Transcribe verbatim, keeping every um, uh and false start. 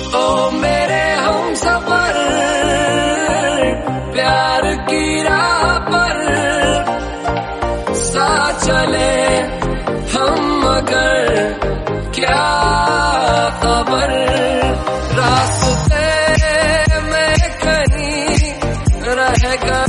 ओ मेरे हम सफर, प्यार की राह पर साथ चले हम, मगर क्या खबर रास्ते में कहीं रह गए